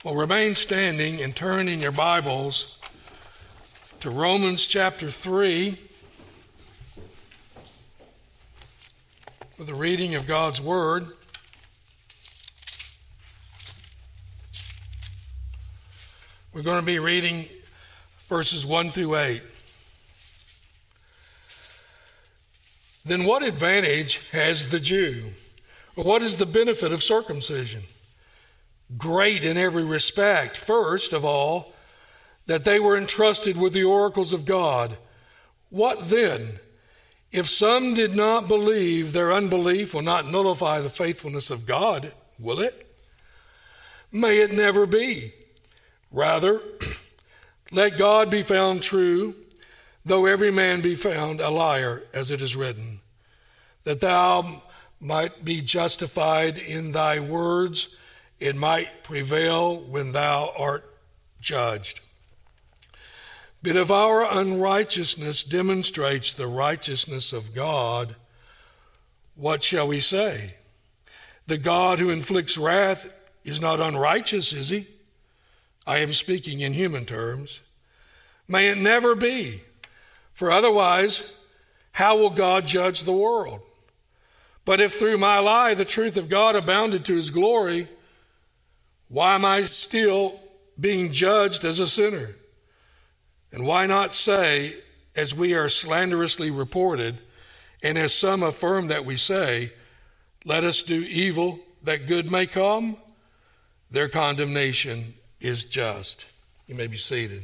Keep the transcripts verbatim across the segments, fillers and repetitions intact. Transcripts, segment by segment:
Well, remain standing and turn in your Bibles to Romans chapter three for the reading of God's Word. We're going to be reading verses one through eight. Then what advantage has the Jew? Or what is the benefit of circumcision? Great in every respect. First of all, that they were entrusted with the oracles of God. What then? If some did not believe, their unbelief will not nullify the faithfulness of God, will it? May it never be. Rather, let God be found true, though every man be found a liar, as it is written, that thou might be justified in thy words, it might prevail when thou art judged. But if our unrighteousness demonstrates the righteousness of God, what shall we say? The God who inflicts wrath is not unrighteous, is he? I am speaking in human terms. May it never be, for otherwise, how will God judge the world? But if through my lie the truth of God abounded to his glory, why am I still being judged as a sinner? And why not say, as we are slanderously reported, and as some affirm that we say, let us do evil that good may come? Their condemnation is just. You may be seated.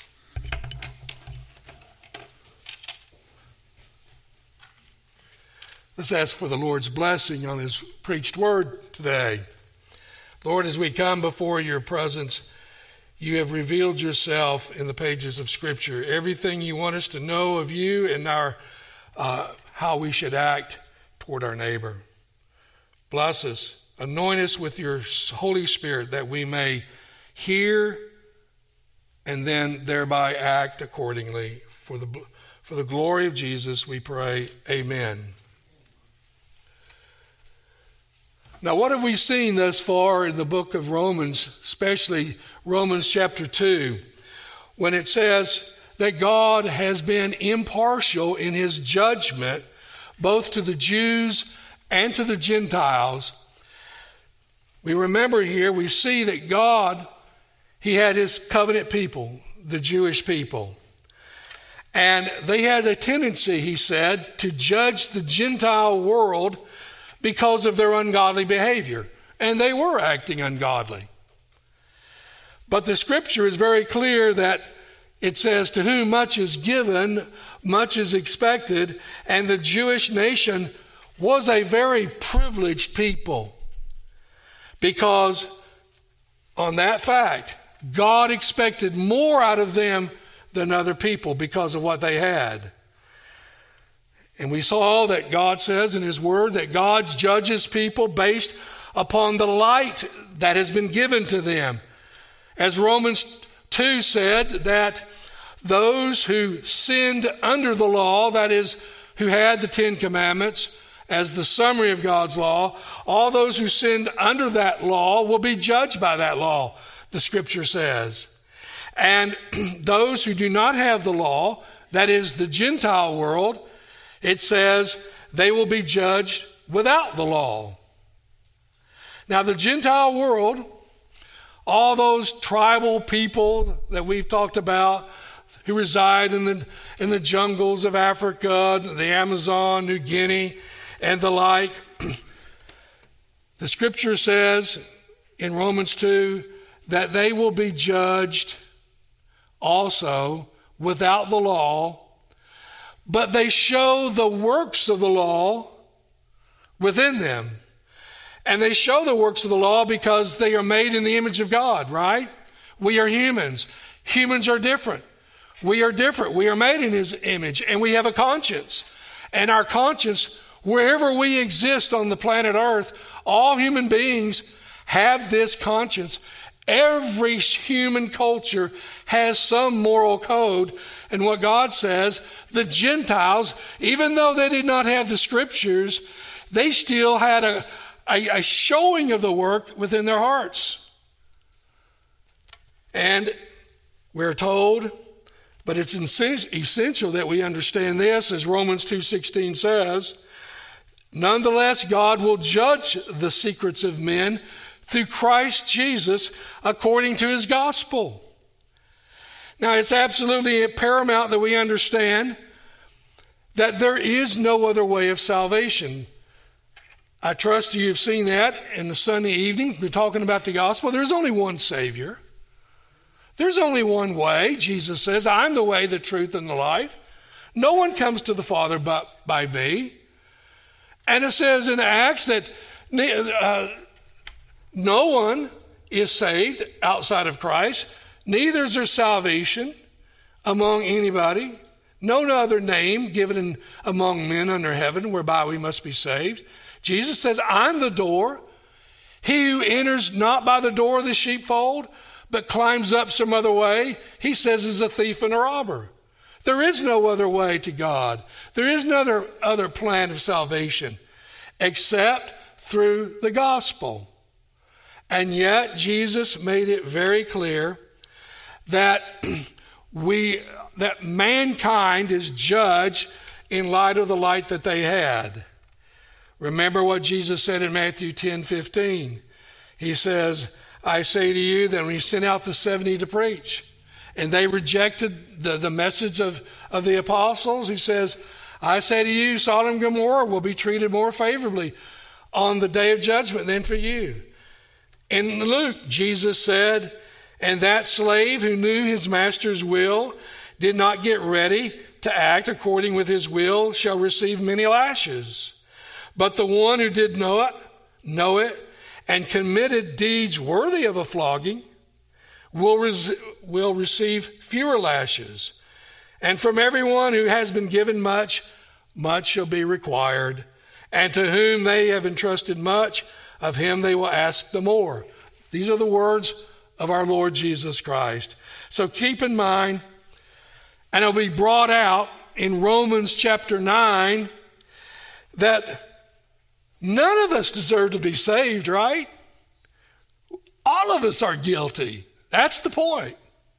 Let's ask for the Lord's blessing on his preached word today. Lord, as we come before your presence, you have revealed yourself in the pages of Scripture. Everything you want us to know of you and our uh, how we should act toward our neighbor. Bless us. Anoint us with your Holy Spirit that we may hear and then thereby act accordingly. For the, for the glory of Jesus, we pray. Amen. Now, what have we seen thus far in the book of Romans, especially Romans chapter two, when it says that God has been impartial in his judgment, both to the Jews and to the Gentiles? We remember here, we see that God, he had his covenant people, the Jewish people. And they had a tendency, he said, to judge the Gentile world because of their ungodly behavior. And they were acting ungodly. But the scripture is very clear that it says, to whom much is given, much is expected. And the Jewish nation was a very privileged people, because on that fact, God expected more out of them than other people because of what they had. And we saw that God says in his word that God judges people based upon the light that has been given to them. As Romans two said, that those who sinned under the law, that is, who had the Ten Commandments as the summary of God's law, all those who sinned under that law will be judged by that law, the scripture says. And those who do not have the law, that is the Gentile world, it says they will be judged without the law. Now, the Gentile world, all those tribal people that we've talked about who reside in the in the jungles of Africa, the Amazon, New Guinea, and the like, the scripture says in Romans two that they will be judged also without the law. But they show the works of the law within them. And they show the works of the law because they are made in the image of God, right? We are humans. Humans are different. We are different. We are made in his image, and we have a conscience. And our conscience, wherever we exist on the planet Earth, all human beings have this conscience. Every human culture has some moral code. And what God says, the Gentiles, even though they did not have the scriptures, they still had a, a, a showing of the work within their hearts. And we're told, but it's essential that we understand this, as Romans two sixteen says, nonetheless, God will judge the secrets of men through Christ Jesus according to his gospel. Now, it's absolutely paramount that we understand that there is no other way of salvation. I trust you've seen that in the Sunday evening. We're talking about the gospel. There's only one Savior. There's only one way. Jesus says, I'm the way, the truth, and the life. No one comes to the Father but by me. And it says in Acts that uh, no one is saved outside of Christ. Neither is there salvation among anybody. No other name given in, among men under heaven whereby we must be saved. Jesus says, I'm the door. He who enters not by the door of the sheepfold, but climbs up some other way, he says is a thief and a robber. There is no other way to God. There is no other, other plan of salvation except through the gospel. And yet Jesus made it very clear that we that mankind is judged in light of the light that they had. Remember what Jesus said in Matthew ten fifteen. He says, I say to you that when he sent out the seventy to preach, and they rejected the, the message of, of the apostles, he says, I say to you, Sodom and Gomorrah will be treated more favorably on the day of judgment than for you. In Luke, Jesus said, and that slave who knew his master's will did not get ready to act according with his will shall receive many lashes. But the one who did know it, know it, and committed deeds worthy of a flogging will, res- will receive fewer lashes. And from everyone who has been given much, much shall be required. And to whom they have entrusted much, of him they will ask the more. These are the words of our Lord Jesus Christ. So keep in mind, and it'll be brought out in Romans chapter nine, that none of us deserve to be saved, right? All of us are guilty. That's the point.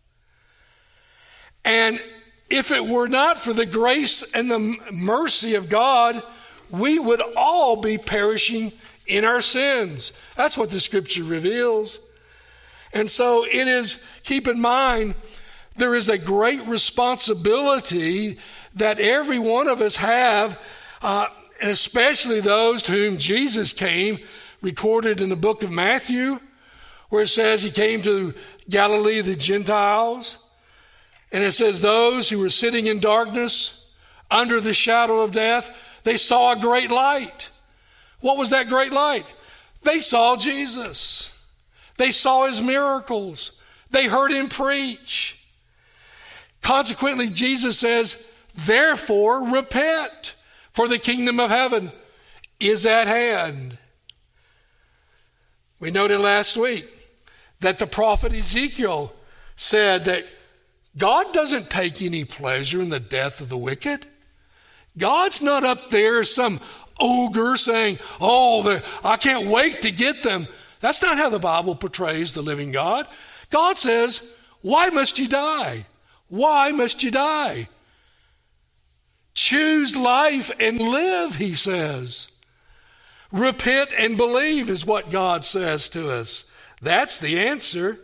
And if it were not for the grace and the mercy of God, we would all be perishing in our sins. That's what the scripture reveals. And so it is, keep in mind, there is a great responsibility that every one of us have, uh, and especially those to whom Jesus came, recorded in the book of Matthew, where it says he came to Galilee of the Gentiles. And it says those who were sitting in darkness under the shadow of death, they saw a great light. What was that great light? They saw Jesus. They saw his miracles. They heard him preach. Consequently, Jesus says, therefore repent, for the kingdom of heaven is at hand. We noted last week that the prophet Ezekiel said that God doesn't take any pleasure in the death of the wicked. God's not up there as some ogre saying, oh, I can't wait to get them. That's not how the Bible portrays the living God. God says, why must you die? Why must you die? Choose life and live, he says. Repent and believe is what God says to us. That's the answer.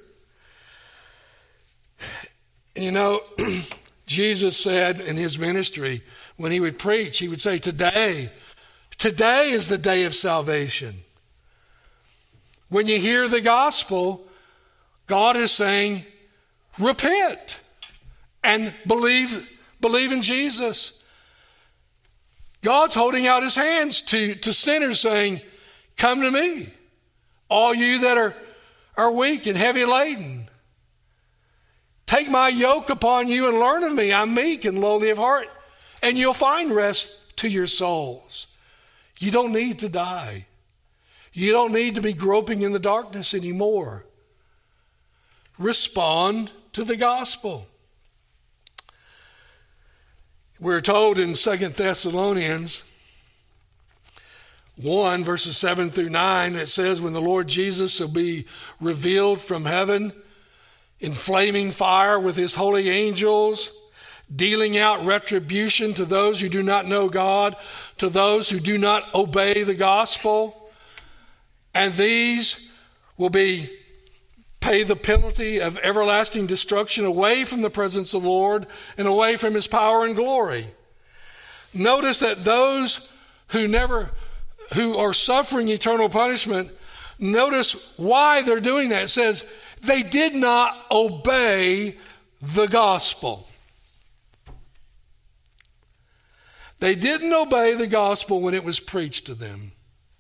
You know, Jesus said in his ministry, when he would preach, he would say, today, today is the day of salvation. When you hear the gospel, God is saying, repent and believe, believe in Jesus. God's holding out his hands to, to sinners saying, come to me, all you that are, are weak and heavy laden. Take my yoke upon you and learn of me. I'm meek and lowly of heart, and you'll find rest to your souls. You don't need to die. You don't need to be groping in the darkness anymore. Respond to the gospel. We're told in Second Thessalonians one, verses seven through nine, it says, when the Lord Jesus shall be revealed from heaven in flaming fire with his holy angels, dealing out retribution to those who do not know God, to those who do not obey the gospel. And these will be pay the penalty of everlasting destruction away from the presence of the Lord and away from his power and glory. Notice that those who never, who are suffering eternal punishment, notice why they're doing that. It says they did not obey the gospel. They didn't obey the gospel when it was preached to them.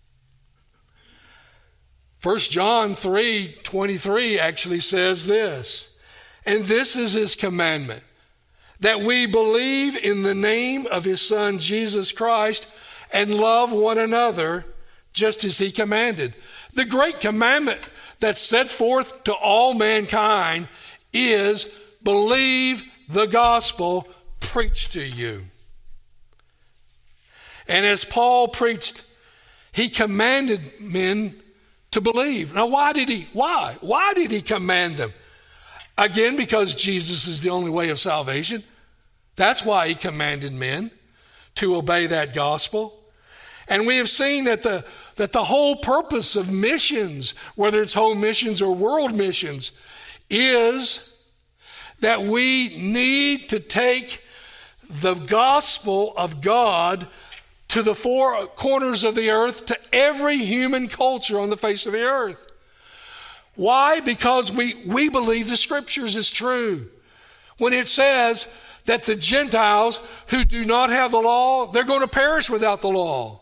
First John three twenty-three actually says this, and this is his commandment, that we believe in the name of his Son Jesus Christ and love one another just as he commanded. The great commandment that's set forth to all mankind is believe the gospel preached to you. And as Paul preached, he commanded men to believe. Now, why did he? Why? Why did he command them? Again, because Jesus is the only way of salvation. That's why he commanded men to obey that gospel. And we have seen that the, that the whole purpose of missions, whether it's home missions or world missions, is that we need to take the gospel of God to the four corners of the earth, to every human culture on the face of the earth. Why? Because we, we believe the scriptures is true. When it says that the Gentiles who do not have the law, they're going to perish without the law.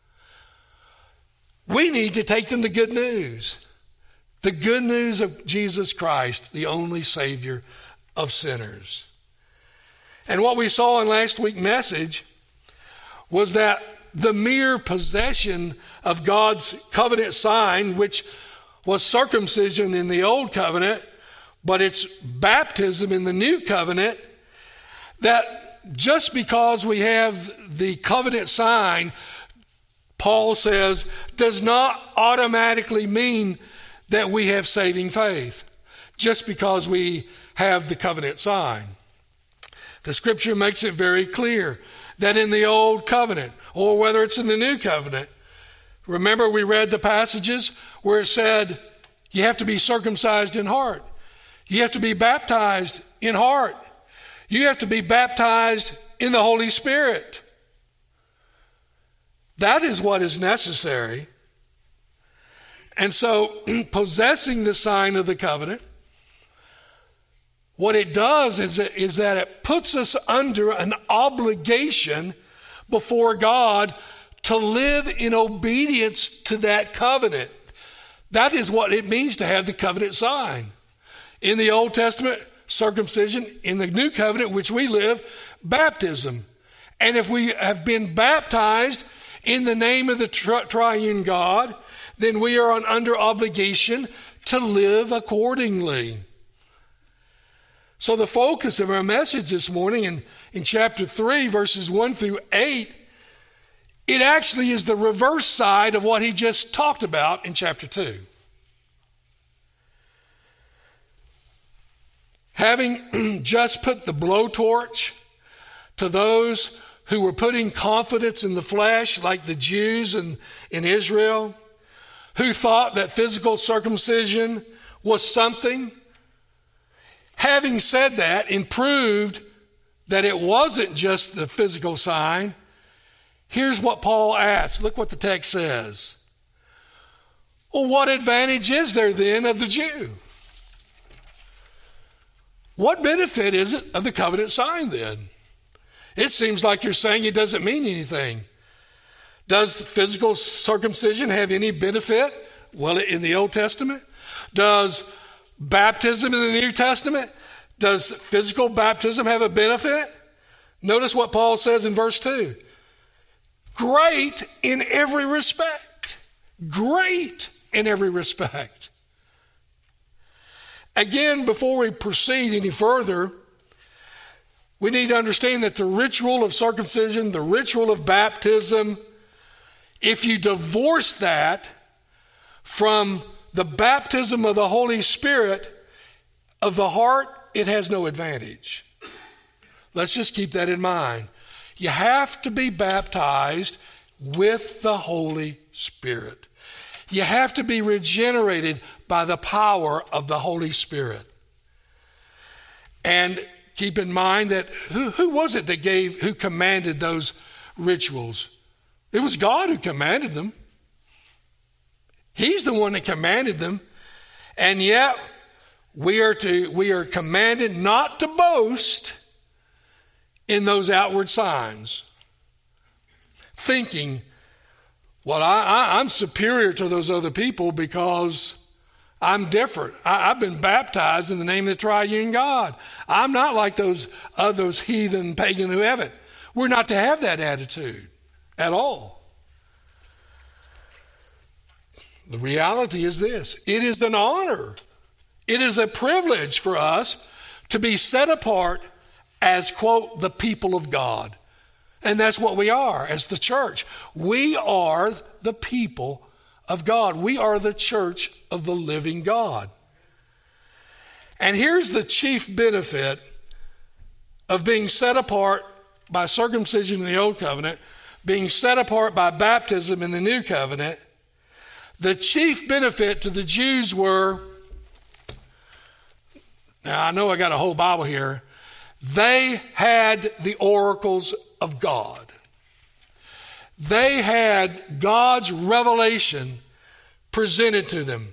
We need to take them the good news. The good news of Jesus Christ, the only Savior of sinners. And what we saw in last week's message was that the mere possession of God's covenant sign, which was circumcision in the old covenant, but it's baptism in the new covenant, that just because we have the covenant sign, Paul says, does not automatically mean that we have saving faith, just because we have the covenant sign. The scripture makes it very clear that in the old covenant, or whether it's in the new covenant, remember we read the passages where it said you have to be circumcised in heart. You have to be baptized in heart. You have to be baptized in the Holy Spirit. That is what is necessary. And so, possessing the sign of the covenant, what it does is, is that it puts us under an obligation before God to live in obedience to that covenant. That is what it means to have the covenant sign. In the Old Testament, circumcision. In the New Covenant, which we live, baptism. And if we have been baptized in the name of the tri- triune God, then we are under obligation to live accordingly. So the focus of our message this morning in, in chapter three, verses one through eight, it actually is the reverse side of what he just talked about in chapter two. Having just put the blowtorch to those who were putting confidence in the flesh, like the Jews in, in Israel, who thought that physical circumcision was something. Having said that and proved that it wasn't just the physical sign, here's what Paul asks. Look what the text says. Well, what advantage is there then of the Jew? What benefit is it of the covenant sign then? It seems like you're saying it doesn't mean anything. Does physical circumcision have any benefit? Well, in the Old Testament. Does baptism in the New Testament, does physical baptism have a benefit? Notice what Paul says in verse two. Great in every respect. Great in every respect. Again, before we proceed any further, we need to understand that the ritual of circumcision, the ritual of baptism, if you divorce that from the baptism of the Holy Spirit, of the heart, it has no advantage. Let's just keep that in mind. You have to be baptized with the Holy Spirit. You have to be regenerated by the power of the Holy Spirit. And keep in mind that who, who was it that gave, who commanded those rituals? It was God who commanded them. He's the one that commanded them. And yet we are to we are commanded not to boast in those outward signs, thinking, well, I, I, I'm superior to those other people because I'm different. I, I've been baptized in the name of the triune God. I'm not like those uh, those heathen pagan who haven't. We're not to have that attitude at all. The reality is this: it is an honor, it is a privilege for us to be set apart as, quote, the people of God. And that's what we are as the church. We are the people of God. We are the church of the living God. And here's the chief benefit of being set apart by circumcision in the old covenant, being set apart by baptism in the new covenant. The chief benefit to the Jews were, now I know I got a whole Bible here, they had the oracles of God. They had God's revelation presented to them.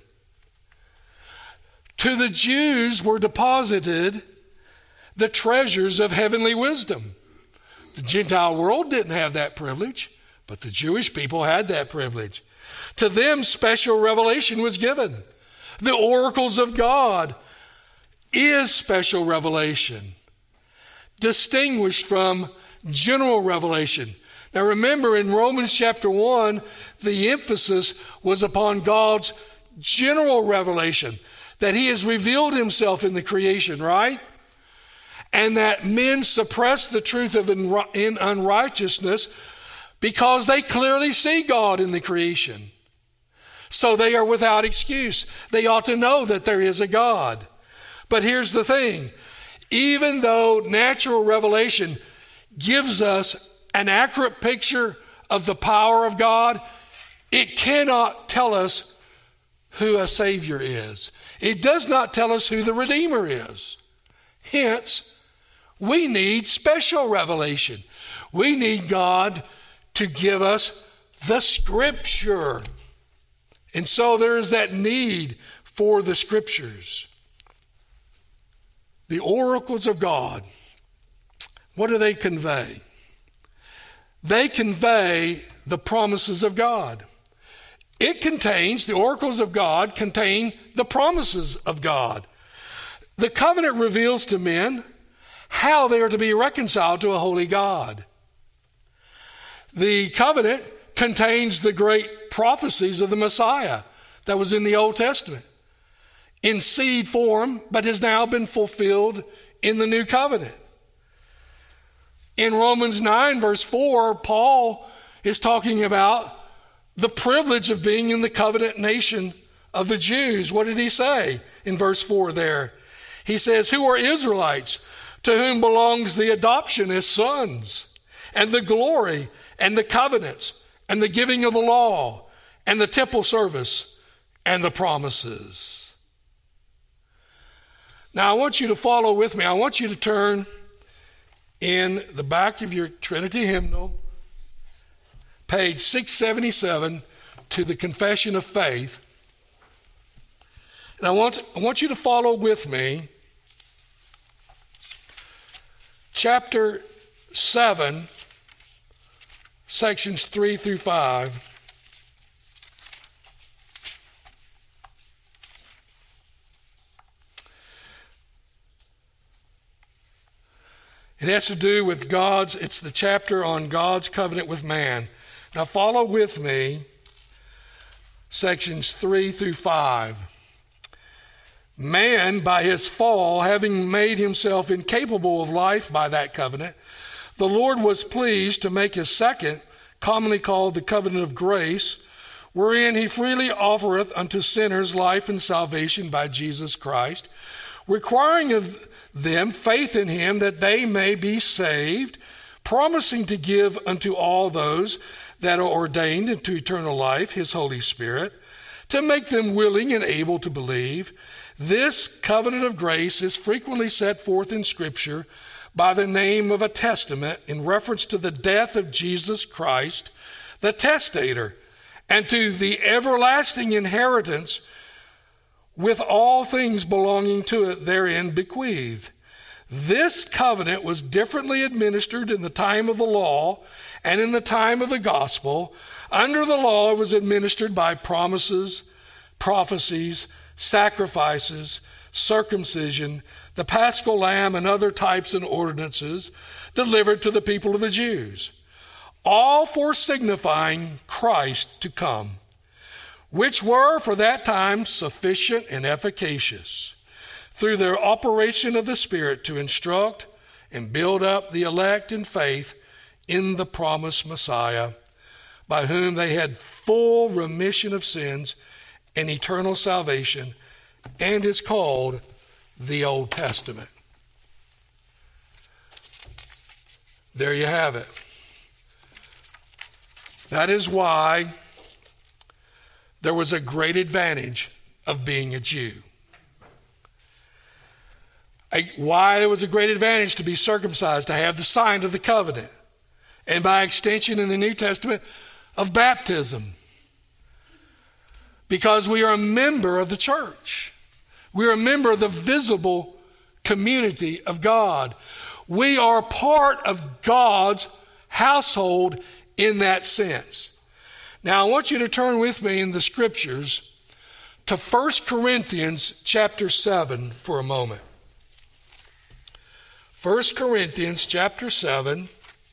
To the Jews were deposited the treasures of heavenly wisdom. The Gentile world didn't have that privilege, but the Jewish people had that privilege. To them, special revelation was given. The oracles of God is special revelation, distinguished from general revelation. Now remember, in Romans chapter one, the emphasis was upon God's general revelation, that he has revealed himself in the creation, right? And that men suppress the truth of in unrighteousness because they clearly see God in the creation. So they are without excuse. They ought to know that there is a God. But here's the thing. Even though natural revelation gives us an accurate picture of the power of God, it cannot tell us who a Savior is. It does not tell us who the Redeemer is. Hence, we need special revelation. We need God to give us the Scripture. And so there is that need for the Scriptures. The oracles of God, what do they convey? They convey the promises of God. It contains, the oracles of God contain the promises of God. The covenant reveals to men how they are to be reconciled to a holy God. The covenant contains the great prophecies of the Messiah that was in the Old Testament, in seed form, but has now been fulfilled in the new covenant. In Romans nine, verse four, Paul is talking about the privilege of being in the covenant nation of the Jews. What did he say in verse four there? He says, who are Israelites, to whom belongs the adoption as sons, and the glory, and the covenants, and the giving of the law, and the temple service, and the promises. Now I want you to follow with me. I want you to turn in the back of your Trinity hymnal, page six seventy-seven, to the Confession of Faith. And I want, I want you to follow with me chapter seven, sections three through five. It has to do with God's, it's the chapter on God's covenant with man. Now follow with me, sections three through five. Man, by his fall, having made himself incapable of life by that covenant, the Lord was pleased to make his second, commonly called the covenant of grace, wherein he freely offereth unto sinners life and salvation by Jesus Christ, requiring of them faith in him that they may be saved, promising to give unto all those that are ordained into eternal life his Holy Spirit, to make them willing and able to believe. This covenant of grace is frequently set forth in Scripture by the name of a testament in reference to the death of Jesus Christ, the testator, and to the everlasting inheritance with all things belonging to it therein bequeathed. This covenant was differently administered in the time of the law and in the time of the gospel. Under the law, it was administered by promises, prophecies, sacrifices, circumcision, the paschal lamb, and other types and ordinances delivered to the people of the Jews, all for signifying Christ to come, which were for that time sufficient and efficacious, through their operation of the Spirit, to instruct and build up the elect in faith in the promised Messiah, by whom they had full remission of sins and eternal salvation, and is called the Old Testament. There you have it. That is why there was a great advantage of being a Jew. A, why there was a great advantage to be circumcised, to have the sign of the covenant, and by extension in the New Testament of baptism. Because we are a member of the church. We are a member of the visible community of God. We are part of God's household in that sense. Now I want you to turn with me in the scriptures to First Corinthians chapter seven for a moment. First Corinthians chapter seven.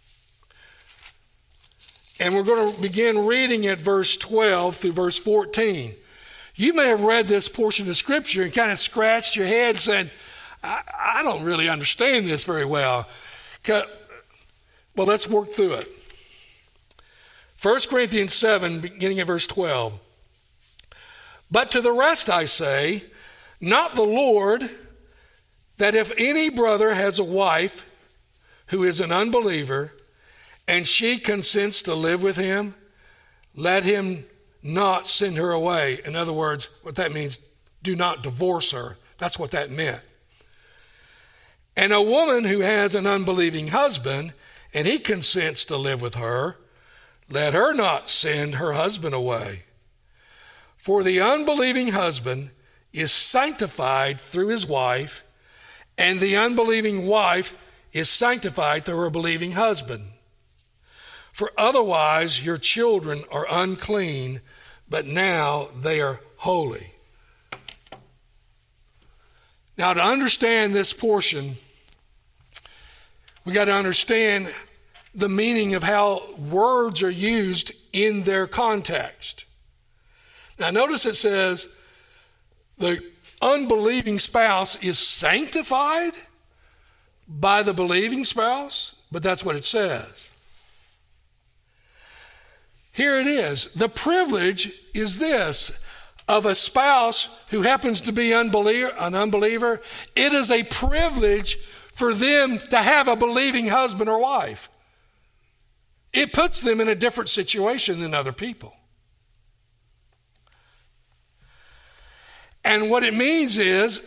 And we're going to begin reading at verse twelve through verse fourteen. You may have read this portion of Scripture and kind of scratched your head saying, I, I don't really understand this very well. Well, let's work through it. First Corinthians seven, beginning at verse twelve. But to the rest I say, not the Lord, that if any brother has a wife who is an unbeliever, and she consents to live with him, let him not send her away. In other words, what that means, do not divorce her. That's what that meant. And a woman who has an unbelieving husband, and he consents to live with her, let her not send her husband away. For the unbelieving husband is sanctified through his wife, and the unbelieving wife is sanctified through her believing husband. For otherwise your children are unclean, but now they are holy. Now, to understand this portion, we got to understand the meaning of how words are used in their context. Now, notice it says the unbelieving spouse is sanctified by the believing spouse, but that's what it says. Here it is. The privilege is this of a spouse who happens to be unbeliever, an unbeliever. It is a privilege for them to have a believing husband or wife. It puts them in a different situation than other people. And what it means is,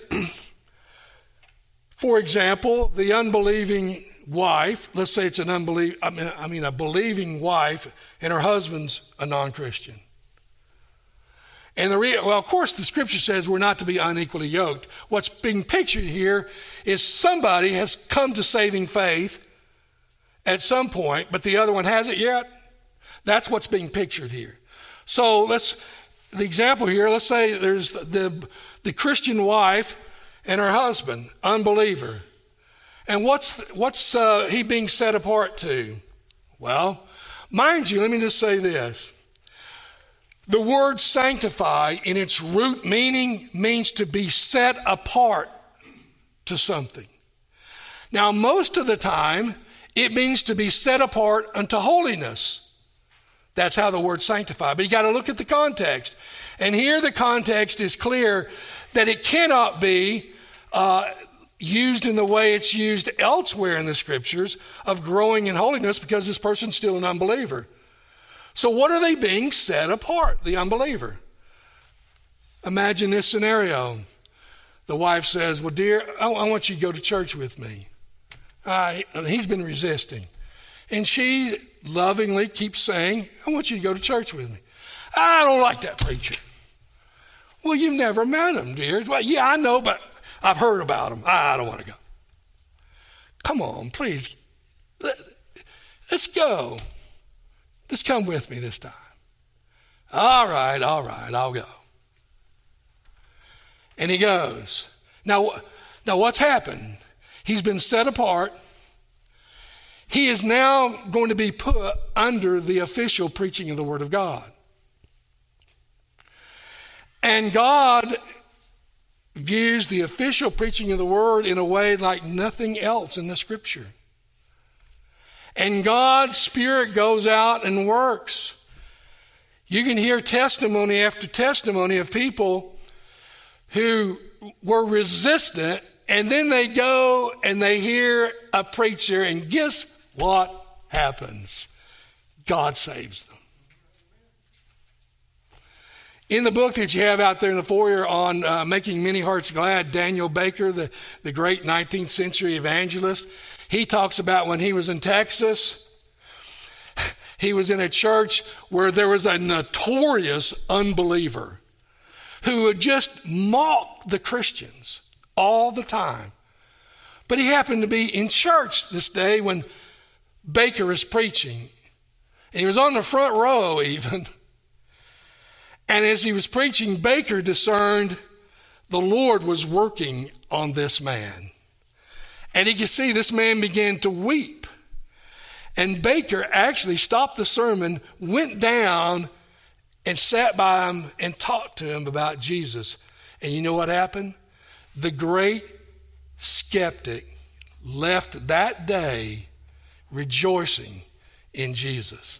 for example, the unbelieving wife, let's say it's an unbelieving, I mean, I mean a believing wife, and her husband's a non-Christian. And the re- well, of course, the scripture says we're not to be unequally yoked. What's being pictured here is somebody has come to saving faith at some point, but the other one hasn't yet. That's what's being pictured here. So let's, the example here, let's say there's the, the Christian wife and her husband, unbeliever. And what's what's uh, he being set apart to? Well, mind you, let me just say this. The word sanctify in its root meaning means to be set apart to something. Now, most of the time, it means to be set apart unto holiness. That's how the word sanctify. But you got to look at the context. And here the context is clear that it cannot be uh, used in the way it's used elsewhere in the scriptures of growing in holiness because this person's still an unbeliever. So what are they being set apart, the unbeliever? Imagine this scenario. The wife says, well, dear, I, I want you to go to church with me. Uh, he's been resisting. And she lovingly keeps saying, I want you to go to church with me. I don't like that preacher. Well, you've never met him, dear. Well, yeah, I know, but I've heard about him. I don't want to go. Come on, please. Let's go. Just come with me this time. All right, all right, I'll go. And he goes. Now, now what's happened? He's been set apart. He is now going to be put under the official preaching of the Word of God. And God views the official preaching of the Word in a way like nothing else in the Scripture. And God's Spirit goes out and works. You can hear testimony after testimony of people who were resistant, and then they go and they hear a preacher, and guess what happens? God saves them. In the book that you have out there in the foyer on uh, Making Many Hearts Glad, Daniel Baker, the, the great nineteenth century evangelist, he talks about when he was in Texas, he was in a church where there was a notorious unbeliever who would just mock the Christians all the time. But he happened to be in church this day when Baker is preaching. And he was on the front row even. And as he was preaching, Baker discerned the Lord was working on this man. And he could see this man began to weep. And Baker actually stopped the sermon, went down, and sat by him and talked to him about Jesus. And you know what happened? The great skeptic left that day rejoicing in Jesus.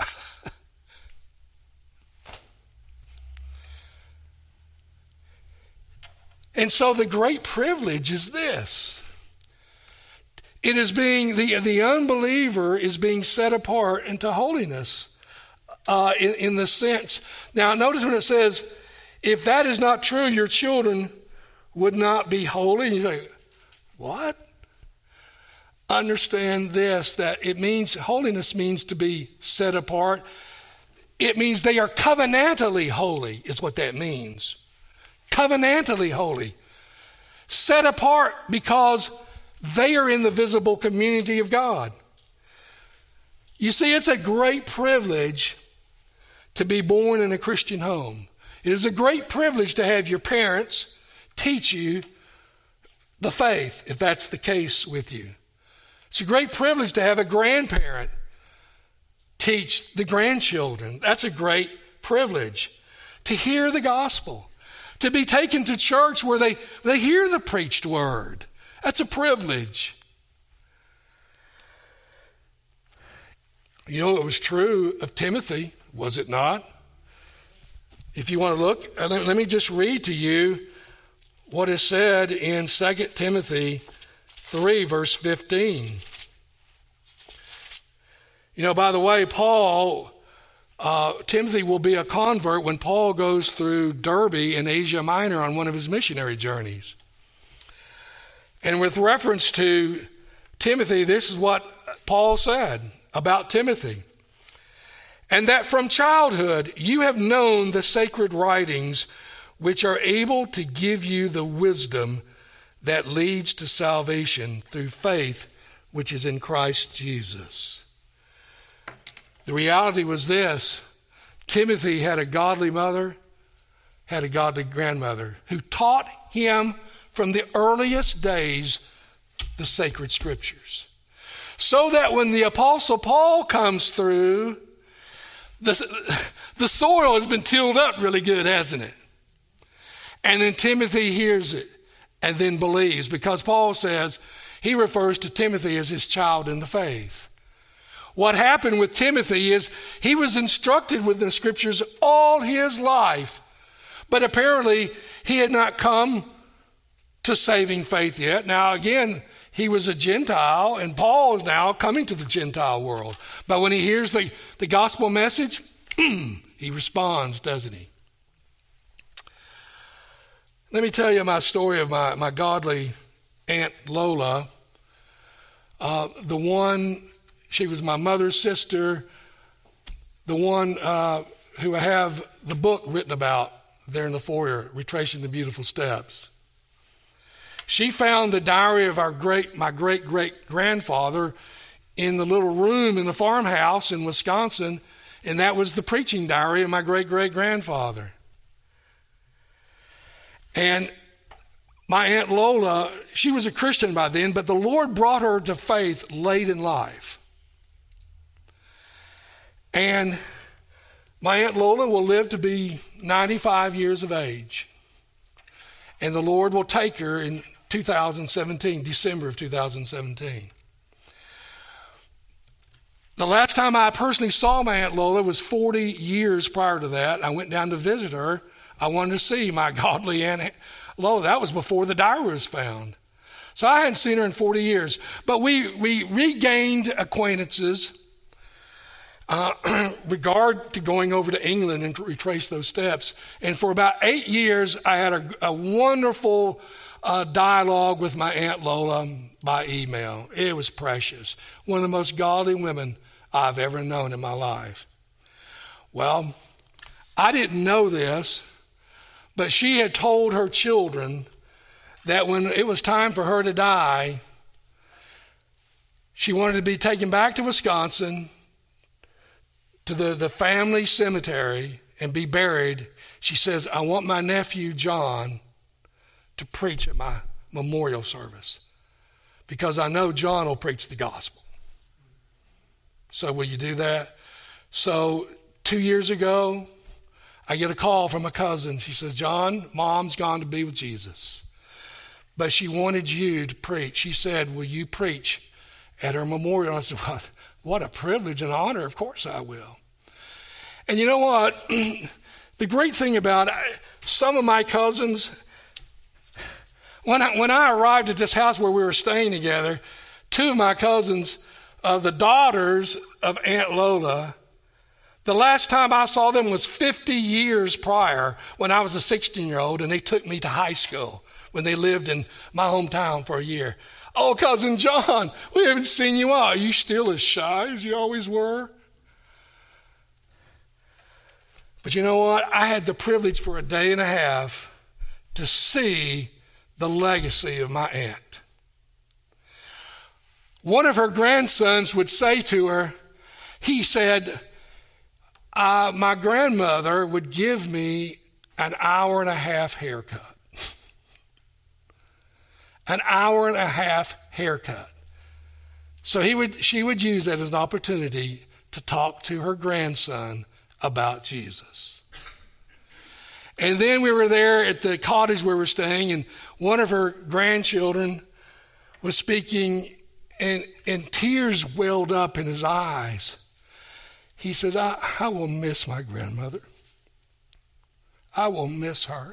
And so the great privilege is this. It is being, the, the unbeliever is being set apart into holiness uh, in, in the sense. Now notice when it says, if that is not true, your children would not be holy. And you think, what? Understand this, that it means, holiness means to be set apart. It means they are covenantally holy is what that means. Covenantally holy. Set apart because they are in the visible community of God. You see, it's a great privilege to be born in a Christian home. It is a great privilege to have your parents teach you the faith, if that's the case with you. It's a great privilege to have a grandparent teach the grandchildren. That's a great privilege. To hear the gospel. To be taken to church where they, they hear the preached word. That's a privilege. You know, it was true of Timothy, was it not? If you want to look, let me just read to you what is said in Second Timothy three, verse fifteen. You know, by the way, Paul, uh, Timothy will be a convert when Paul goes through Derbe in Asia Minor on one of his missionary journeys. And with reference to Timothy, this is what Paul said about Timothy. And that from childhood you have known the sacred writings which are able to give you the wisdom that leads to salvation through faith which is in Christ Jesus. The reality was this: Timothy had a godly mother, had a godly grandmother who taught him from the earliest days the sacred scriptures. So that when the Apostle Paul comes through, the, the soil has been tilled up really good, hasn't it? And then Timothy hears it and then believes, because Paul says he refers to Timothy as his child in the faith. What happened with Timothy is he was instructed with the scriptures all his life, but apparently he had not come to saving faith yet. Now, again, he was a Gentile, and Paul is now coming to the Gentile world. But when he hears the, the gospel message, he responds, doesn't he? Let me tell you my story of my, my godly Aunt Lola. Uh, the one, she was my mother's sister, the one uh, who I have the book written about there in the foyer, Retracing the Beautiful Steps. She found the diary of our great, my great-great-grandfather in the little room in the farmhouse in Wisconsin, and that was the preaching diary of my great-great-grandfather. And my Aunt Lola, she was a Christian by then, but the Lord brought her to faith late in life. And my Aunt Lola will live to be ninety-five years of age. And the Lord will take her in two thousand seventeen, December of two thousand seventeen. The last time I personally saw my Aunt Lola was forty years prior to that. I went down to visit her. I wanted to see my godly Aunt Lola. That was before the diary was found. So I hadn't seen her in forty years. But we, we regained acquaintances uh, regard to going over to England and to retrace those steps. And for about eight years, I had a, a wonderful uh, dialogue with my Aunt Lola by email. It was precious. One of the most godly women I've ever known in my life. Well, I didn't know this, but she had told her children that when it was time for her to die, she wanted to be taken back to Wisconsin to the, the family cemetery and be buried. She says, I want my nephew John to preach at my memorial service because I know John will preach the gospel. So will you do that? So two years ago, I get a call from a cousin. She says, John, Mom's gone to be with Jesus, but she wanted you to preach. She said, will you preach at her memorial? I said, well, what a privilege and honor. Of course I will. And you know what? The great thing about it, some of my cousins, when I, when I arrived at this house where we were staying together, two of my cousins, uh, the daughters of Aunt Lola, the last time I saw them was fifty years prior when I was a sixteen-year-old, and they took me to high school when they lived in my hometown for a year. Oh, Cousin John, we haven't seen you out. Are you still as shy as you always were? But you know what? I had the privilege for a day and a half to see the legacy of my aunt. One of her grandsons would say to her, he said, uh, my grandmother would give me an hour and a half haircut. An hour and a half haircut. So he would, she would use that as an opportunity to talk to her grandson about Jesus. And then we were there at the cottage where we were staying, and one of her grandchildren was speaking, and, and tears welled up in his eyes. He says, I, I will miss my grandmother. I will miss her.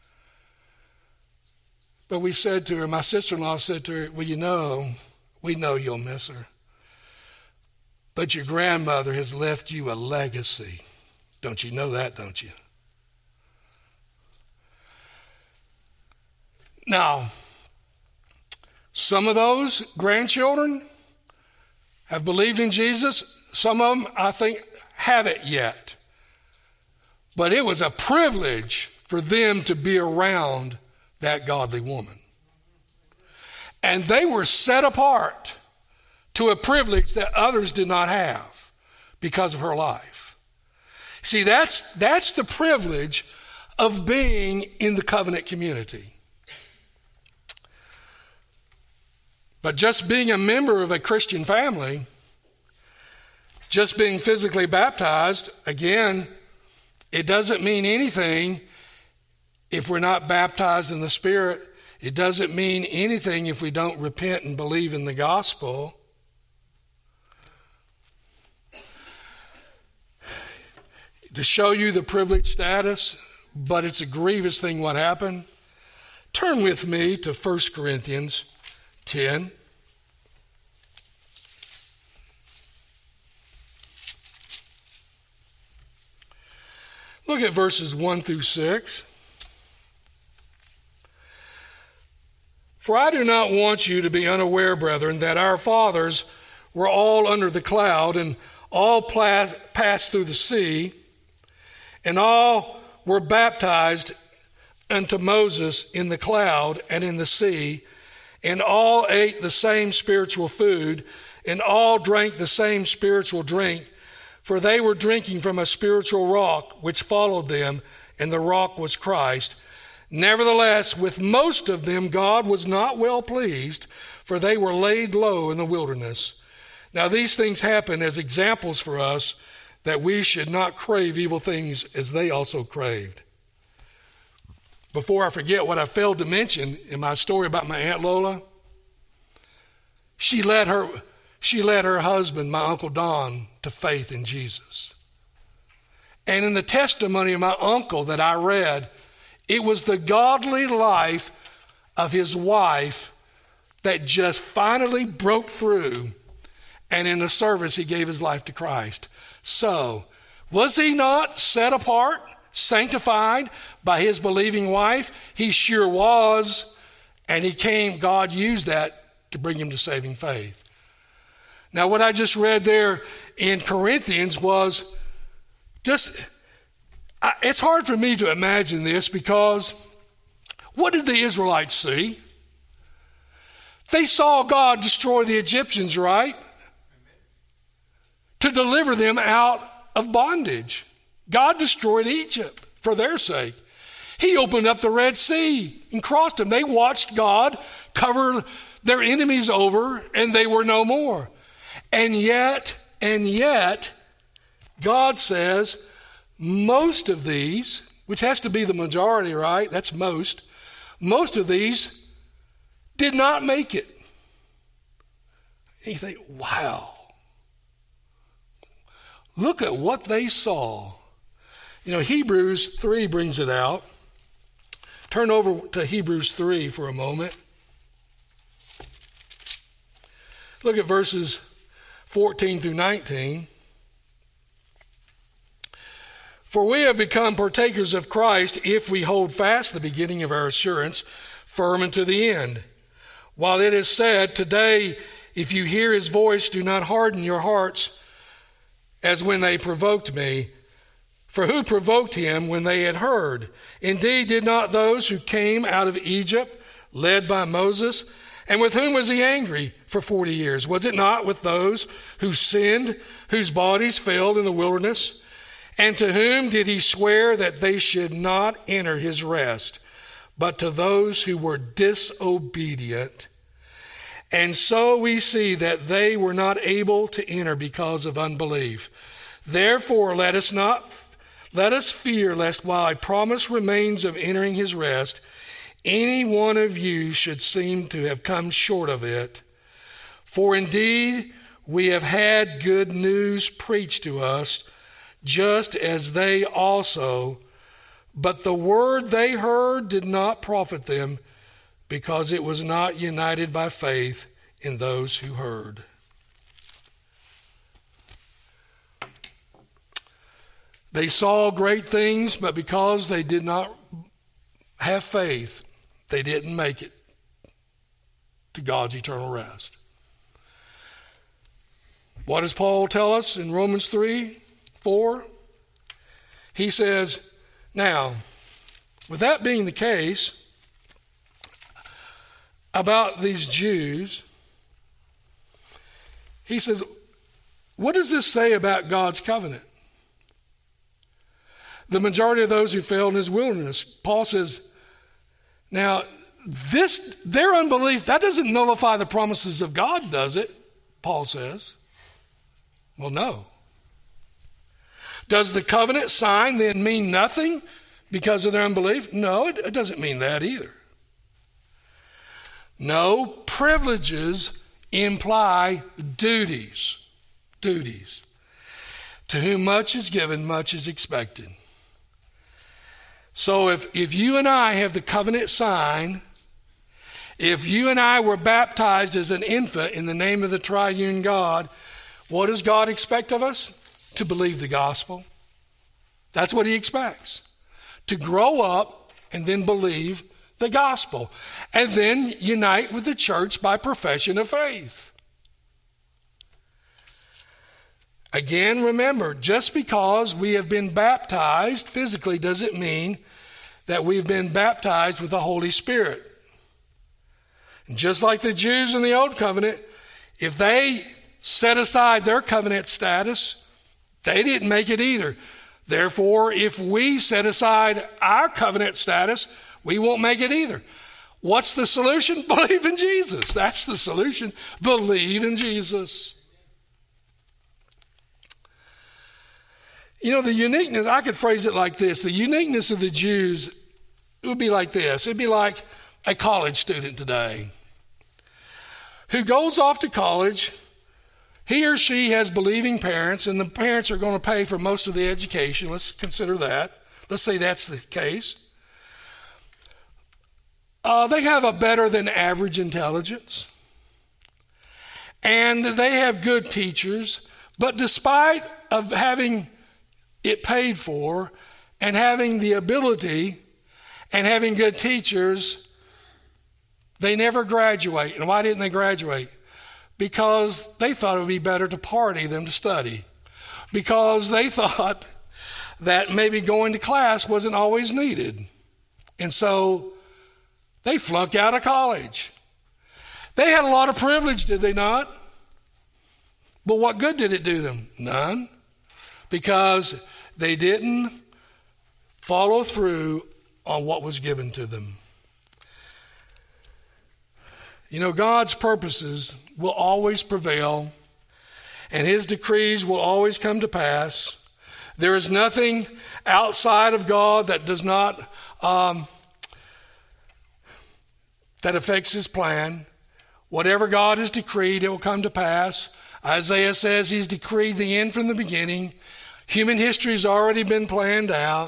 But we said to her, my sister-in-law said to her, well, you know, we know you'll miss her. But your grandmother has left you a legacy. Don't you know that, don't you? Now, some of those grandchildren have believed in Jesus. Some of them, I think, haven't yet. But it was a privilege for them to be around that godly woman. And they were set apart to a privilege that others did not have because of her life. See, that's, that's the privilege of being in the covenant community. But just being a member of a Christian family, just being physically baptized, again, it doesn't mean anything if we're not baptized in the Spirit. It doesn't mean anything if we don't repent and believe in the gospel. To show you the privileged status, but it's a grievous thing what happened. Turn with me to First Corinthians ten. Look at verses one through six. For I do not want you to be unaware, brethren, that our fathers were all under the cloud, and all pla- passed through the sea, and all were baptized unto Moses in the cloud and in the sea, and all ate the same spiritual food, and all drank the same spiritual drink, for they were drinking from a spiritual rock which followed them, and the rock was Christ. Nevertheless, with most of them God was not well pleased, for they were laid low in the wilderness. Now these things happen as examples for us, that we should not crave evil things as they also craved. Before I forget what I failed to mention in my story about my Aunt Lola, she led her, she led her husband, my Uncle Don, to faith in Jesus. And in the testimony of my uncle that I read, it was the godly life of his wife that just finally broke through, and in the service he gave his life to Christ. So, was he not set apart, sanctified by his believing wife? He sure was, and he came, God used that to bring him to saving faith. Now, what I just read there in Corinthians was just, it's hard for me to imagine this, because what did the Israelites see? They saw God destroy the Egyptians, right? To deliver them out of bondage. God destroyed Egypt for their sake. He opened up the Red Sea and crossed them. They watched God cover their enemies over, and they were no more. And yet, and yet, God says, most of these, which has to be the majority, right? That's most. Most of these did not make it. And you think, wow. Look at what they saw. You know, Hebrews three brings it out. Turn over to Hebrews three for a moment. Look at verses fourteen through nineteen. For we have become partakers of Christ if we hold fast the beginning of our assurance firm unto the end. While it is said, today, if you hear his voice, do not harden your hearts as when they provoked me. For who provoked him when they had heard? Indeed, did not those who came out of Egypt, led by Moses? And with whom was he angry for forty years? Was it not with those who sinned, whose bodies failed in the wilderness? And to whom did he swear that they should not enter his rest, but to those who were disobedient? And so we see that they were not able to enter because of unbelief. Therefore, let us not, let us fear lest while a promise remains of entering his rest, any one of you should seem to have come short of it. For indeed, we have had good news preached to us, just as they also, but the word they heard did not profit them, because it was not united by faith in those who heard. They saw great things, but because they did not have faith, they didn't make it to God's eternal rest. What does Paul tell us in Romans three, four? He says, now, with that being the case, about these Jews, he says, what does this say about God's covenant? The majority of those who failed in his wilderness, Paul says, now, this, their unbelief, that doesn't nullify the promises of God, does it? Paul says. Well, no. Does the covenant sign then mean nothing because of their unbelief? No, it, it doesn't mean that either. No, privileges imply duties. Duties. To whom much is given, much is expected. So if, if you and I have the covenant sign, if you and I were baptized as an infant in the name of the triune God, what does God expect of us? To believe the gospel. That's what he expects. To grow up and then believe the gospel. And then unite with the church by profession of faith. Again, remember, just because we have been baptized physically doesn't mean that we've been baptized with the Holy Spirit. And just like the Jews in the Old Covenant, if they set aside their covenant status, they didn't make it either. Therefore, if we set aside our covenant status, we won't make it either. What's the solution? Believe in Jesus. That's the solution. Believe in Jesus. You know, the uniqueness, I could phrase it like this. The uniqueness of the Jews, it would be like this. It'd be like a college student today who goes off to college. He or she has believing parents, and the parents are going to pay for most of the education. Let's consider that. Let's say that's the case. Uh, they have a better than average intelligence. And they have good teachers. But despite of having it paid for and having the ability and having good teachers, they never graduate. And why didn't they graduate? Because they thought it would be better to party than to study. Because they thought that maybe going to class wasn't always needed. And so they flunked out of college. They had a lot of privilege, did they not? But what good did it do them? None. Because they didn't follow through on what was given to them. You know, God's purposes will always prevail, and his decrees will always come to pass. There is nothing outside of God that does not, um, that affects his plan. Whatever God has decreed, it will come to pass. Isaiah says he's decreed the end from the beginning. Human history has already been planned out.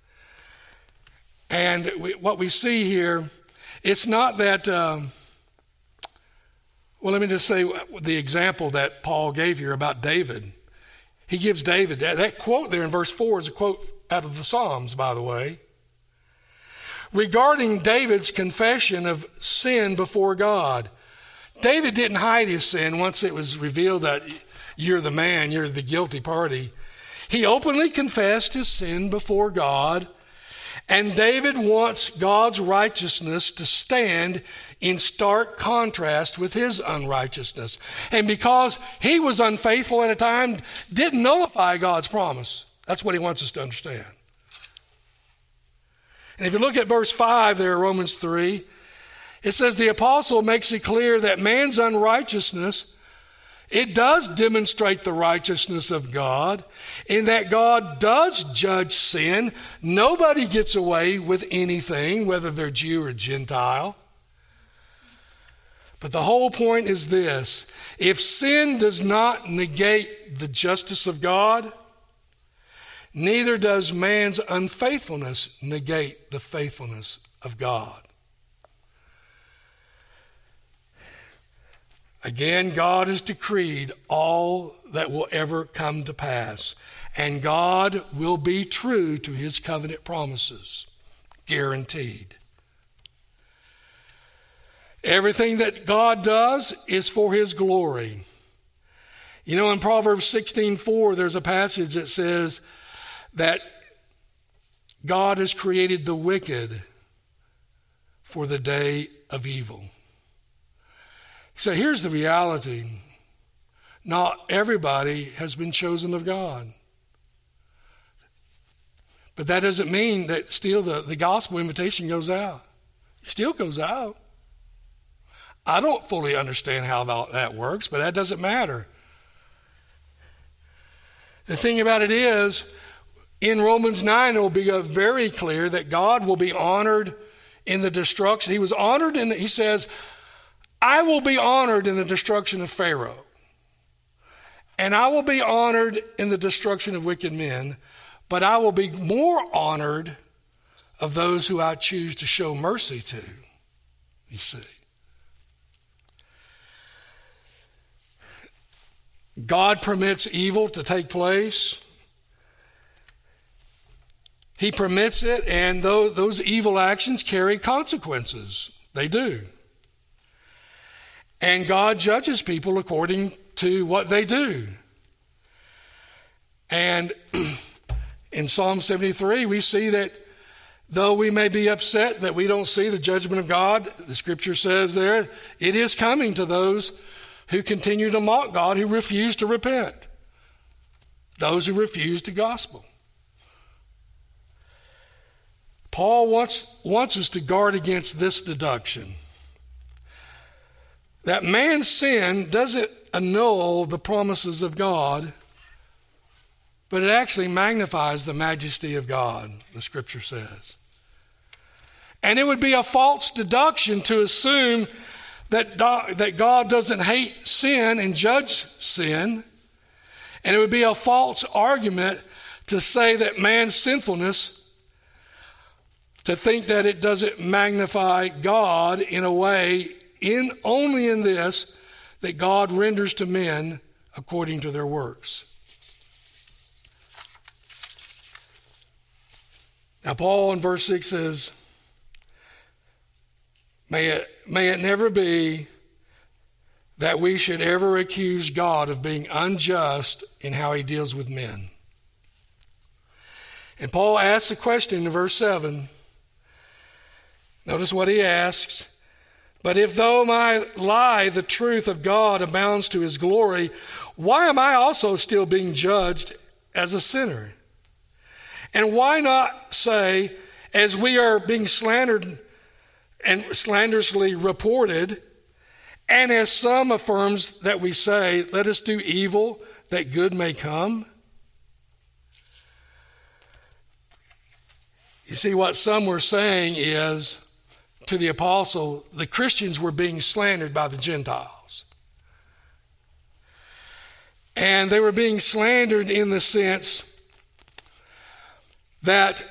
And we, what we see here, it's not that, um, well, let me just say the example that Paul gave here about David. He gives David, that, that quote there in verse four is a quote out of the Psalms, by the way. Regarding David's confession of sin before God. David didn't hide his sin once it was revealed that you're the man, you're the guilty party. He openly confessed his sin before God, and David wants God's righteousness to stand in stark contrast with his unrighteousness. And because he was unfaithful at a time, didn't nullify God's promise. That's what he wants us to understand. And if you look at verse five there, Romans three, it says the apostle makes it clear that man's unrighteousness, it does demonstrate the righteousness of God in that God does judge sin. Nobody gets away with anything, whether they're Jew or Gentile. But the whole point is this: if sin does not negate the justice of God, neither does man's unfaithfulness negate the faithfulness of God. Again, God has decreed all that will ever come to pass, and God will be true to his covenant promises, guaranteed. Everything that God does is for his glory. You know, in Proverbs sixteen four, there's a passage that says that God has created the wicked for the day of evil. So here's the reality. Not everybody has been chosen of God. But that doesn't mean that still the, the gospel invitation goes out. It still goes out. I don't fully understand how that works, but that doesn't matter. The thing about it is, in Romans nine, it will be very clear that God will be honored in the destruction. He was honored in, he says, I will be honored in the destruction of Pharaoh, and I will be honored in the destruction of wicked men, but I will be more honored of those who I choose to show mercy to, you see. God permits evil to take place. He permits it, and those, those evil actions carry consequences. They do. And God judges people according to what they do. And in Psalm seventy-three, we see that though we may be upset that we don't see the judgment of God, the scripture says there, it is coming to those who continue to mock God, who refuse to repent, those who refuse the gospel. Paul wants, wants us to guard against this deduction, that man's sin doesn't annul the promises of God, but it actually magnifies the majesty of God, the scripture says. And it would be a false deduction to assume that, that God doesn't hate sin and judge sin. And it would be a false argument to say that man's sinfulness, to think that it doesn't magnify God in a way, in only in this, that God renders to men according to their works. Now, Paul in verse six says, May it, may it never be that we should ever accuse God of being unjust in how he deals with men. And Paul asks a question in verse seven. Notice what he asks. But if though my lie, the truth of God abounds to his glory, why am I also still being judged as a sinner? And why not say, as we are being slandered and slanderously reported, and as some affirms that we say, let us do evil that good may come? You see, what some were saying is, to the apostle, the Christians were being slandered by the Gentiles. And they were being slandered in the sense that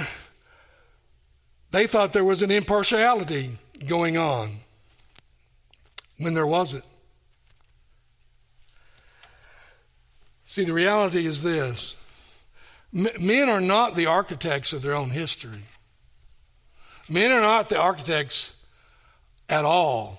they thought there was an impartiality going on when there wasn't. See, the reality is this. Men are not the architects of their own history. Men are not the architects at all.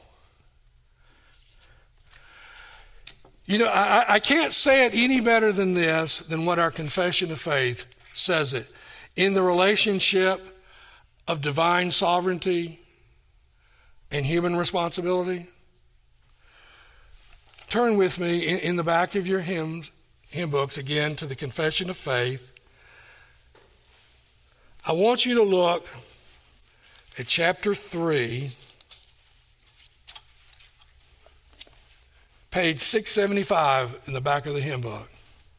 You know, I, I can't say it any better than this, than what our confession of faith says it. In the relationship of divine sovereignty and human responsibility. Turn with me in, in the back of your hymns, hymn books again to the confession of faith. I want you to look at chapter three, page six seventy-five in the back of the hymn book.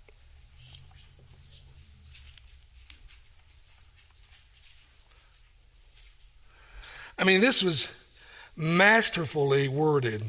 I mean, this was masterfully worded.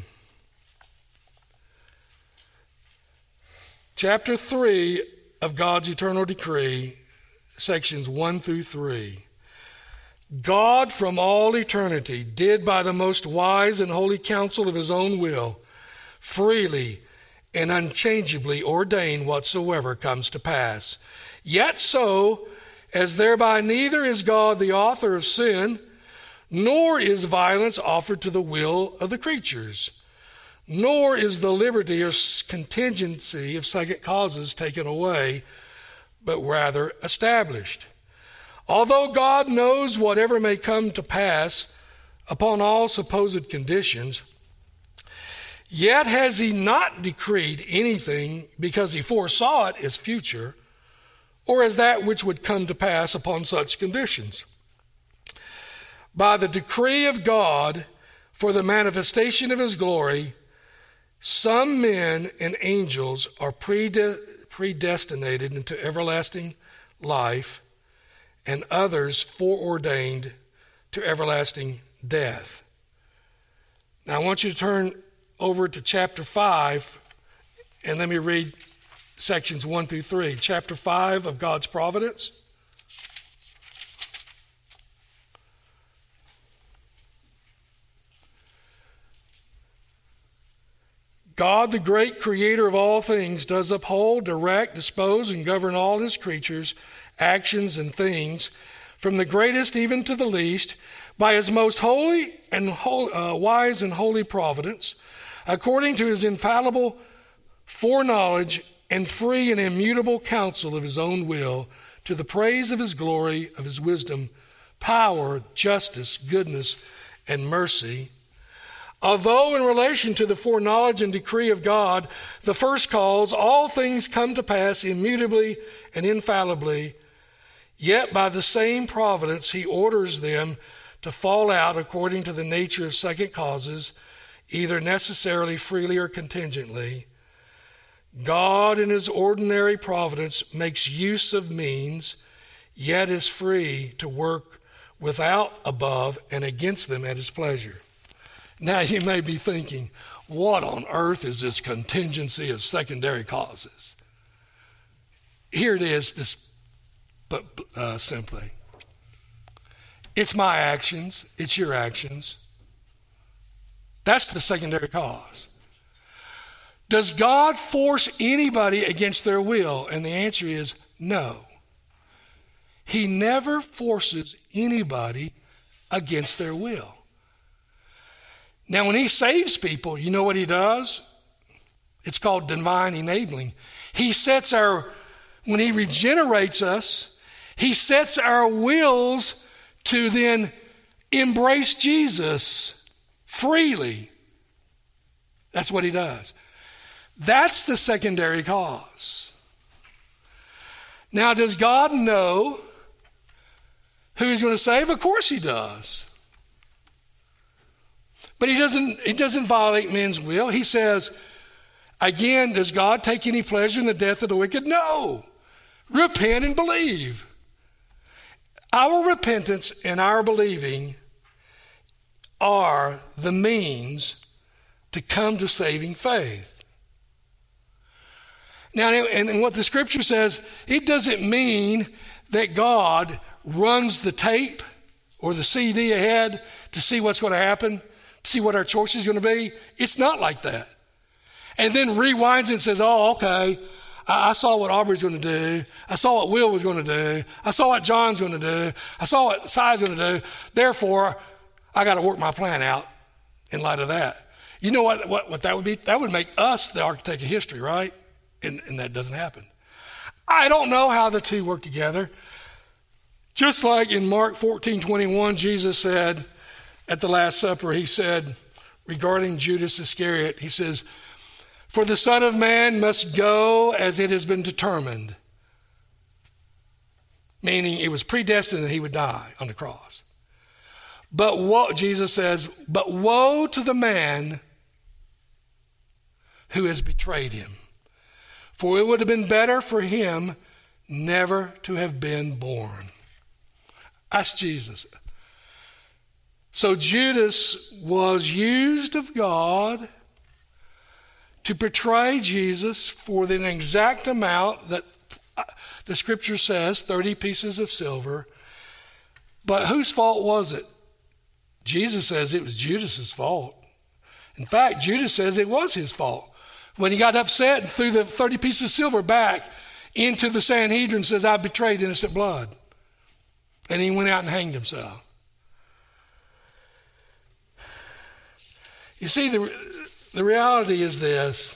Chapter three of God's eternal decree, sections one through three. God from all eternity did by the most wise and holy counsel of his own will freely and unchangeably ordain whatsoever comes to pass. Yet so, as thereby neither is God the author of sin, nor is violence offered to the will of the creatures, nor is the liberty or contingency of second causes taken away, but rather established. Although God knows whatever may come to pass upon all supposed conditions, yet has he not decreed anything because he foresaw it as future, or as that which would come to pass upon such conditions. By the decree of God, for the manifestation of his glory, some men and angels are predestinated into everlasting life, and others foreordained to everlasting death. Now I want you to turn over to chapter five, and let me read sections one through three. Chapter five of God's providence. God, the great creator of all things, does uphold, direct, dispose, and govern all his creatures, actions, and things, from the greatest even to the least, by his most holy and whole, uh, wise and holy providence, according to his infallible foreknowledge and free and immutable counsel of his own will, to the praise of his glory, of his wisdom, power, justice, goodness, and mercy. Although in relation to the foreknowledge and decree of God, the first cause, all things come to pass immutably and infallibly, yet by the same providence he orders them to fall out according to the nature of second causes, either necessarily, freely, or contingently. God in his ordinary providence makes use of means, yet is free to work without, above, and against them at his pleasure. Now you may be thinking, what on earth is this contingency of secondary causes? Here it is, this, but uh, simply. It's my actions, it's your actions. That's the secondary cause. Does God force anybody against their will? And the answer is no. He never forces anybody against their will. Now, when he saves people, you know what he does? It's called divine enabling. He sets our, when he regenerates us, he sets our wills to then embrace Jesus freely. That's what he does. That's the secondary cause. Now, does God know who he's going to save? Of course he does. But he doesn't, he doesn't violate men's will. He says, again, does God take any pleasure in the death of the wicked? No. Repent and believe. Our repentance and our believing are the means to come to saving faith. Now, and what the scripture says, it doesn't mean that God runs the tape or the C D ahead to see what's going to happen, to see what our choice is going to be. It's not like that. And then rewinds and says, oh, okay, I, I saw what Aubrey's going to do. I saw what Will was going to do. I saw what John's going to do. I saw what Si's going to do. Therefore, I got to work my plan out in light of that. You know what, what, what that would be? That would make us the architect of history, right? And, and that doesn't happen. I don't know how the two work together. Just like in Mark fourteen twenty-one, Jesus said at the Last Supper, he said regarding Judas Iscariot, he says, for the Son of Man must go as it has been determined. Meaning it was predestined that he would die on the cross. But what Jesus says, but woe to the man who has betrayed him. For it would have been better for him never to have been born. That's Jesus. So Judas was used of God to betray Jesus for the exact amount that the scripture says, thirty pieces of silver. But whose fault was it? Jesus says it was Judas's fault. In fact, Judas says it was his fault. When he got upset and threw the thirty pieces of silver back into the Sanhedrin, says, I betrayed innocent blood. And he went out and hanged himself. You see, the, the reality is this.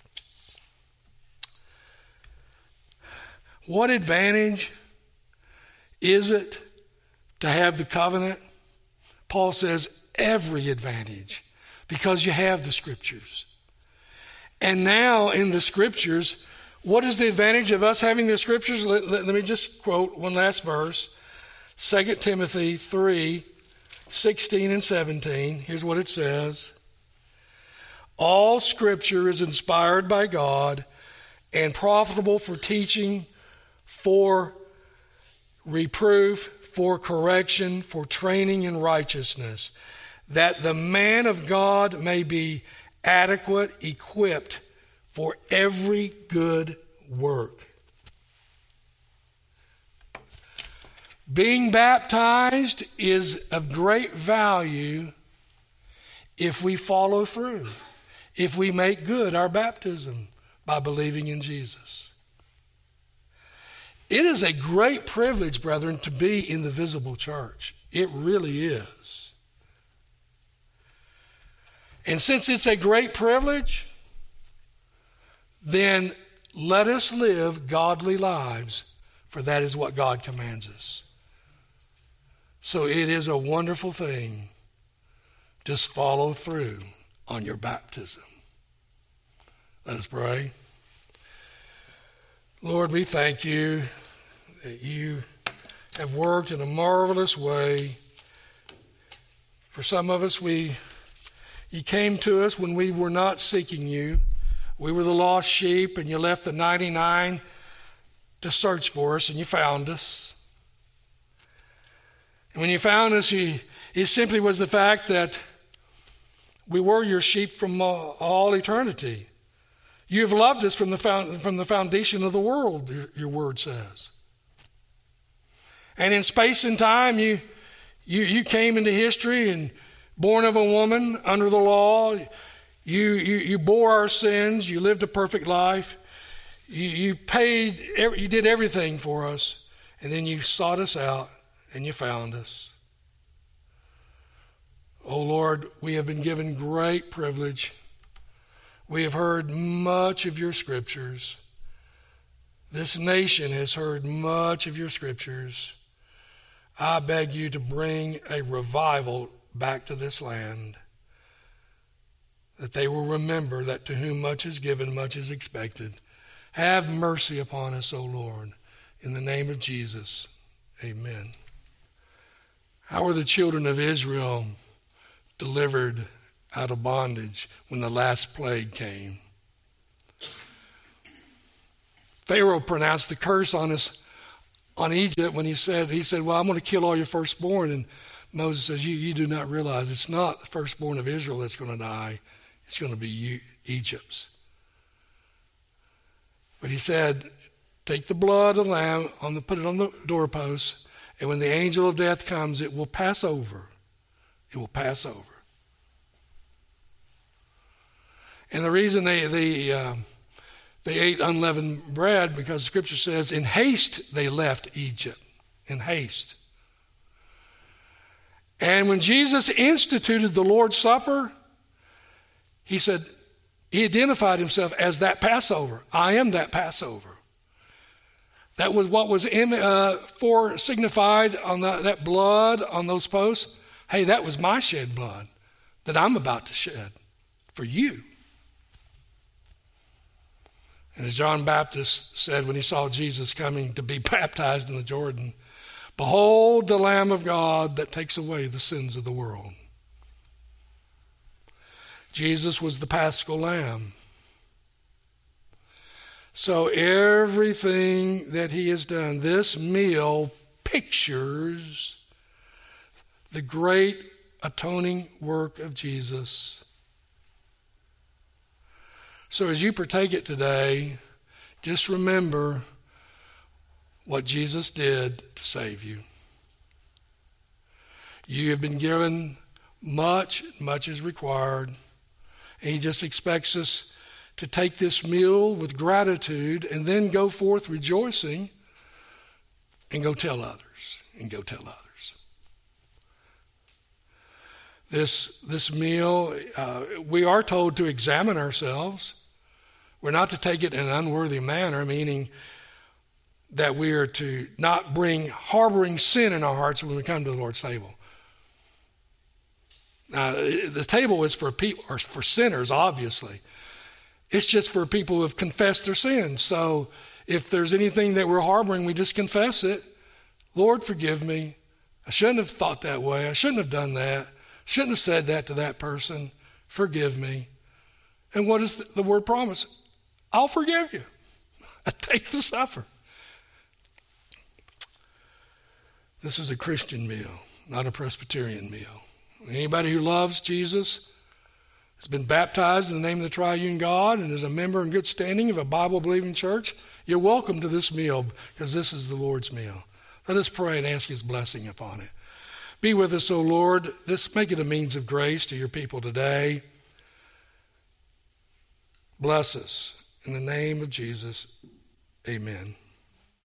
What advantage is it to have the covenant? Paul says every advantage, because you have the scriptures. And now in the scriptures, what is the advantage of us having the scriptures? Let, let, let me just quote one last verse. Second Timothy three, sixteen and seventeen. Here's what it says. All scripture is inspired by God and profitable for teaching, for reproof, for correction, for training in righteousness, that the man of God may be adequate, equipped for every good work. Being baptized is of great value if we follow through. if we make good our baptism by believing in Jesus. It is a great privilege, brethren, to be in the visible church. It really is. And since it's a great privilege, then let us live godly lives, for that is what God commands us. So it is a wonderful thing. Just follow through on your baptism. Let us pray. Lord, we thank you that you have worked in a marvelous way. For some of us, we you came to us when we were not seeking you. We were the lost sheep, and you left the ninety-nine to search for us, and you found us. And when you found us, you, it simply was the fact that we were your sheep from all, all eternity. You have loved us from the, found, from the foundation of the world, your, your word says. And in space and time, you, you, you came into history, and born of a woman under the law, you, you, you bore our sins, you lived a perfect life, you, you paid, you did everything for us, and then you sought us out and you found us. Oh Lord, we have been given great privilege. We have heard much of your scriptures. This nation has heard much of your scriptures. I beg you to bring a revival back to this land, that they will remember that to whom much is given, much is expected. Have mercy upon us, O Lord. In the name of Jesus, amen. How were the children of Israel delivered out of bondage when the last plague came? Pharaoh pronounced the curse on us, on Egypt, when he said, he said, well, I'm going to kill all your firstborn. And Moses says, you, you do not realize it's not the firstborn of Israel that's going to die. It's going to be you, Egypt's. But he said, take the blood of the lamb, on the, put it on the doorpost, and when the angel of death comes, it will pass over. It will pass over. And the reason they they uh, they ate unleavened bread, because the scripture says, in haste they left Egypt. In haste. And when Jesus instituted the Lord's Supper, he said, he identified himself as that Passover. I am that Passover. That was what was in, uh, for signified on the, that blood on those posts. Hey, that was my shed blood that I'm about to shed for you. And as John Baptist said when he saw Jesus coming to be baptized in the Jordan, behold the Lamb of God that takes away the sins of the world. Jesus was the Paschal Lamb. So everything that he has done, this meal pictures the great atoning work of Jesus. So as you partake it today, just remember what Jesus did to save you. You have been given much, much is required. And he just expects us to take this meal with gratitude and then go forth rejoicing and go tell others, and go tell others. This, this meal, uh, we are told to examine ourselves. We're not to take it in an unworthy manner, meaning that we are to not bring harboring sin in our hearts when we come to the Lord's table. Now, the table is for people, or for sinners, obviously. It's just for people who have confessed their sins. So if there's anything that we're harboring, we just confess it. Lord, forgive me. I shouldn't have thought that way. I shouldn't have done that. Shouldn't have said that to that person. Forgive me. And what does the, the word promise? I'll forgive you. I take the supper. This is a Christian meal, not a Presbyterian meal. Anybody who loves Jesus, has been baptized in the name of the triune God, and is a member in good standing of a Bible-believing church, you're welcome to this meal, because this is the Lord's meal. Let us pray and ask his blessing upon it. Be with us, O Lord. This, make it a means of grace to your people today. Bless us. In the name of Jesus, amen.